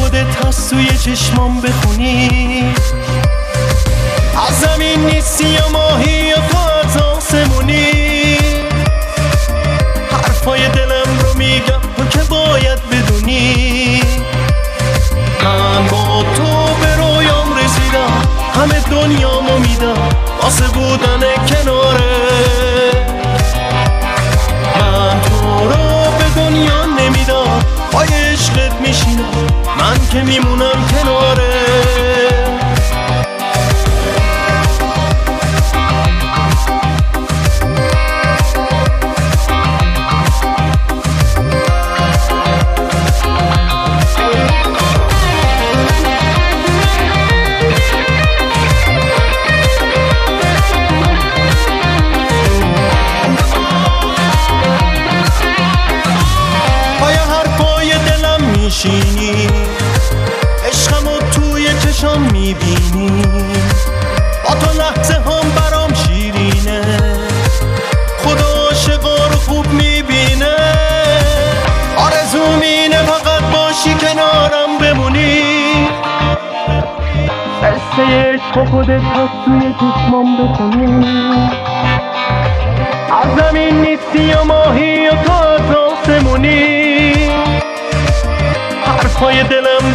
خودت هست توی چشمام بخونی. از زمین نیستی یا ماهی یا تو از آسمونی. حرفای دلم رو میگم تو که باید بدونی. من با تو به رویام رسیدم، همه دنیامو میدم واسه بودن کناره. من تو رو به دنیا نمیدم، پای عشقت میشینم من که میمونم کناره. عشقمو توی چشام میبینی، با تو لحظه هم برام شیرینه. خدا عاشقا رو خوب میبینه، آرزوم اینه فقط باشی کنارم بمونی. قصه عشق خودت هست توی چشمام بخونی. از زمین نیستی یا ماهی یا تو از آسمونی. حرفای دلم